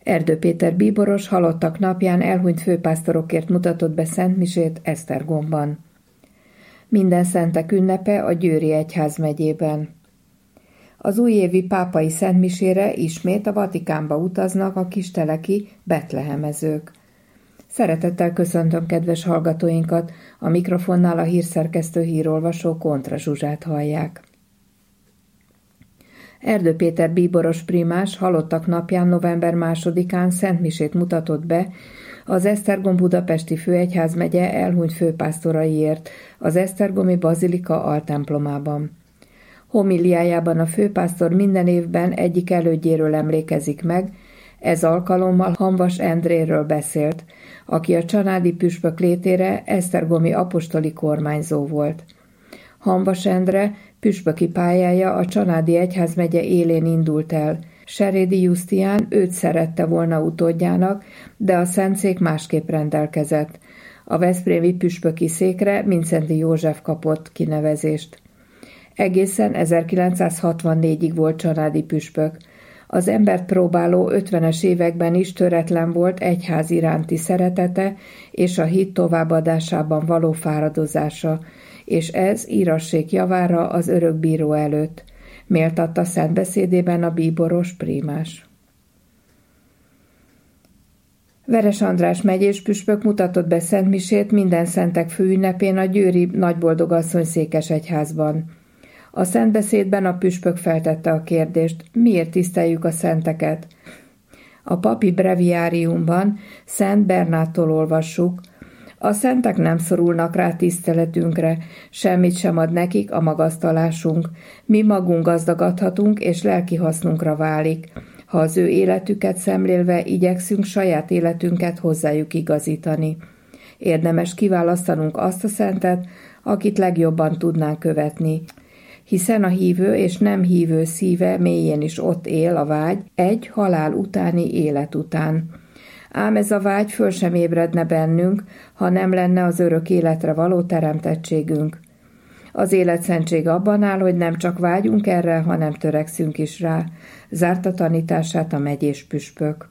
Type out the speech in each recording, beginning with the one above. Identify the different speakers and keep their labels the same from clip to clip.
Speaker 1: Erdő Péter bíboros halottak napján elhunyt főpásztorokért mutatott be szentmisét Esztergomban. Minden szentek ünnepe a Győri egyházmegyében. Az újévi pápai szentmisére ismét a Vatikánba utaznak a kisteleki betlehemezők. Szeretettel köszöntöm kedves hallgatóinkat, a mikrofonnál a hírszerkesztő hírolvasó Kontra Zsuzsát hallják. Erdő Péter bíboros primás halottak napján november 2-án szentmisét mutatott be az Esztergom budapesti főegyházmegye elhunyt főpásztoraiért az esztergomi bazilika altemplomában. Homiliájában a főpásztor minden évben egyik elődjéről emlékezik meg, ez alkalommal Hamvas Endréről beszélt, aki a csanádi püspök létére esztergomi apostoli kormányzó volt. Hamvas Endre püspöki pályája a csanádi egyházmegye élén indult el. Serédi Jusztián őt szerette volna utódjának, de a szentszék másképp rendelkezett. A veszprémi püspöki székre Mindszenty József kapott kinevezést. Egészen 1964-ig volt csanádi püspök. Az embert próbáló 50-es években is töretlen volt egyház iránti szeretete és a hit továbbadásában való fáradozása, és ez írassék javára az örökbíró előtt, méltatta szentbeszédében a bíboros prímás. Veres András megyés püspök mutatott be szentmisét minden szentek főünnepén a győri Nagyboldogasszony székesegyházban. A szentbeszédben a püspök feltette a kérdést, miért tiszteljük a szenteket. A papi breviáriumban Szent Bernától olvassuk, a szentek nem szorulnak rá tiszteletünkre, semmit sem ad nekik a magasztalásunk, mi magunk gazdagodhatunk és lelki hasznunkra válik, ha az ő életüket szemlélve igyekszünk saját életünket hozzájuk igazítani. Érdemes kiválasztanunk azt a szentet, akit legjobban tudnánk követni, hiszen a hívő és nem hívő szíve mélyén is ott él a vágy egy halál utáni élet után. Ám ez a vágy föl sem ébredne bennünk, ha nem lenne az örök életre való teremtettségünk. Az életszentség abban áll, hogy nem csak vágyunk erre, hanem törekszünk is rá, zárta tanítását a megyés püspök.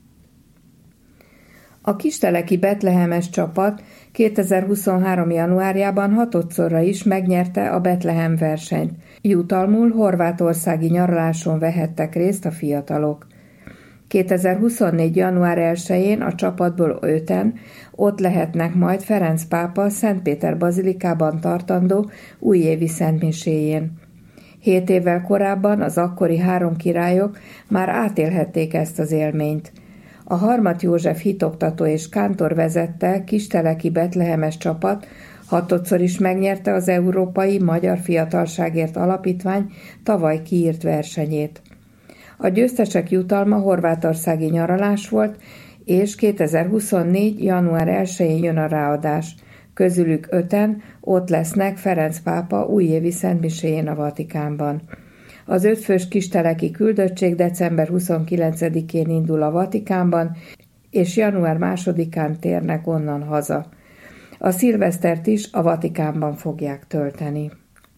Speaker 1: A kisteleki betlehemes csapat 2023. januárjában hatodszorra is megnyerte a Betlehem versenyt. Jutalmul horvátországi nyaraláson vehettek részt a fiatalok. 2024. január 1-én a csapatból 5-en ott lehetnek majd Ferenc pápa Szentpéter bazilikában tartandó újévi szentmiséjén. 7 évvel korábban az akkori 3 királyok már átélhették ezt az élményt. A Harmat József hitoktató és kántor vezette kisteleki betlehemes csapat hatodszor is megnyerte az Európai Magyar Fiatalságért Alapítvány tavaly kiírt versenyét. A győztesek jutalma horvátországi nyaralás volt, és 2024. január 1-én jön a ráadás. Közülük 5-en ott lesznek Ferenc pápa újévi szentmiséjén a Vatikánban. Az 5 fős kisteleki küldöttség december 29-én indul a Vatikánban, és január 2-án térnek onnan haza. A szilvesztert is a Vatikánban fogják tölteni.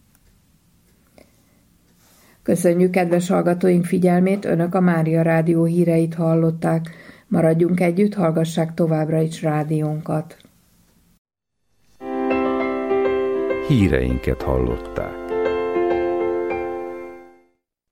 Speaker 1: Köszönjük kedves hallgatóink figyelmét, Önök a Mária Rádió híreit hallották. Maradjunk együtt, hallgassák továbbra is rádiónkat.
Speaker 2: Híreinket hallották.